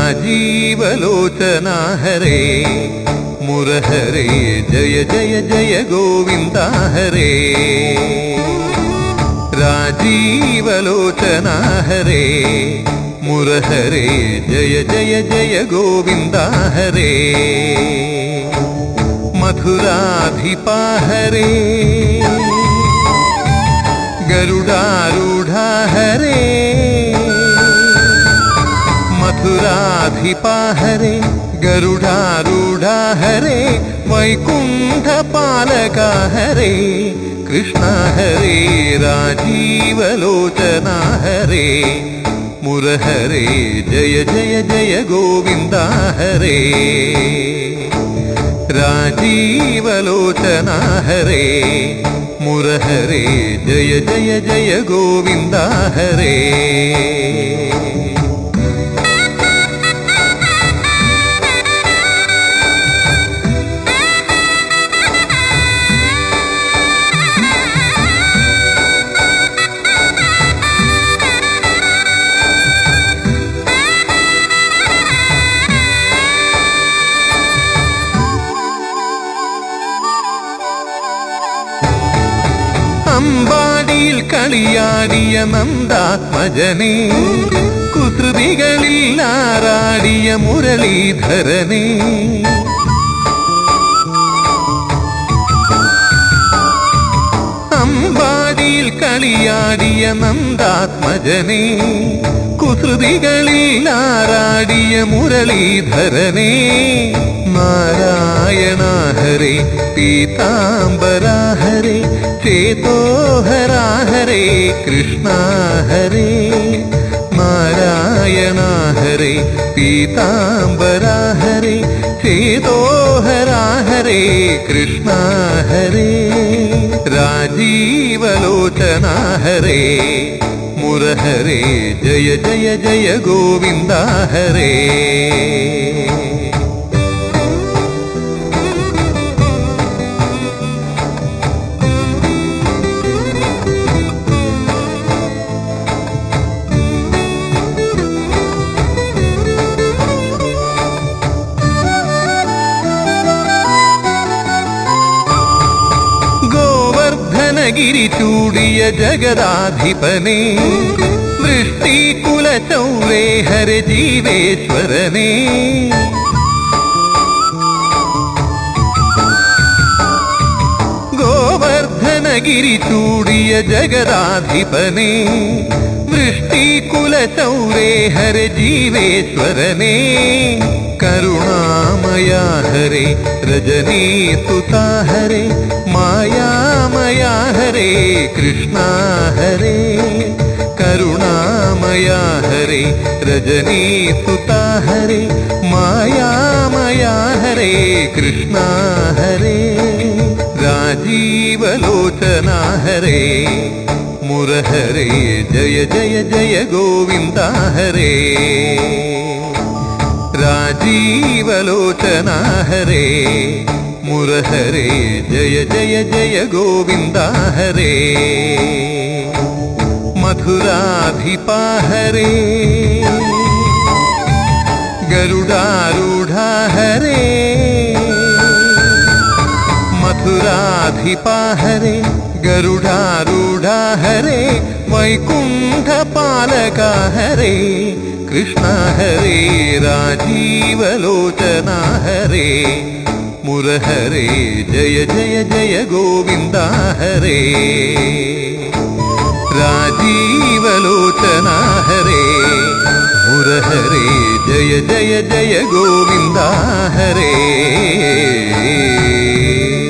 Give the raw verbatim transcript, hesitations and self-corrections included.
राजीवलोचना हरे मुरहरे जय जय जय गोविंदा हरे राजीवलोचना हरे मुरहरे जय जय जय गोविंदा हरे मथुराधिपा हरे गरुडारूढ़ा हरे मथुराधिपा हरे गरुडारूढ़ा हरे वैकुंठ पालका हरे कृष्ण हरे राजीवलोचना हरे मुरहरे जय जय जय गोविंदा हरे राजीवलोचना हरे मुरहरे जय जय जय गोविंदा हरे അമ്പാടിയിൽ കളിയാടിയ നന്ദാത്മജനെ കുസൃതികളിൽ ആറാടിയ മുരളീധരനെ അമ്പാടിയിൽ കളിയാടിയ നന്ദാത്മജനെ കുസൃതികളിൽ ആറാടിയ മുരളീധരനെ നാരായണ ഹരേ പീതാംബരാ ഹരേ ചേതോഹരാ ഹരേ കൃഷ്ണ ഹരേ നാരായണ ഹരേ പീതാംബരാ ഹരേ ചേതോഹരാ ഹരേ കൃഷ്ണ ഹരേ രാജീവലോചനാ ഹരേ മുരഹരേ ജയ ജയ ജയ ഗോവിന്ദ ഹരേ ഗിരി ചൂടിയ ജഗദാധിപനെ വൃഷ്ടികുലചൗരേ ഹര ജീവേശ്വരനെ ഗോവർദ്ധനഗിരി ചൂടിയ ജഗദാധിപനെ വൃഷ്ടികുലചൗരേ ഹര ജീവേശ്വരനെ കരുണാമയാ ഹരേ രജനീസുതാ ഹരേ മായാമയാ ഹരേ കൃഷ്ണ ഹരേ കരുണാമയാ ഹരേ രജനീസുതാ ഹരേ മായാമയാ ഹരേ കൃഷ്ണ ഹരേ രാജീവലോചനാ ഹരേ മുരഹരേ ജയ ജയ ജയ ഗോവിന്ദ ഹരേ രാജീവലോചനാ ഹരേ മുരഹരേ ജയ ജയ ജയ ഗോവിന്ദ ഹരേ മഥുരാധിപാ ഹരേ ഗരുഡാരൂഢാ ഹരേ മഥുരാധിപാ ഹരേ ഗരുഡാരൂഢാ ഹരേ വൈകുണ്ഠ പാലകാ ഹരേ कृष्ण हरे राजीवलोचना हरे मुरहरे जय जय जय गोविंदा हरे राजीवलोचना हरे मुरहरे जय जय जय गोविंदा हरे।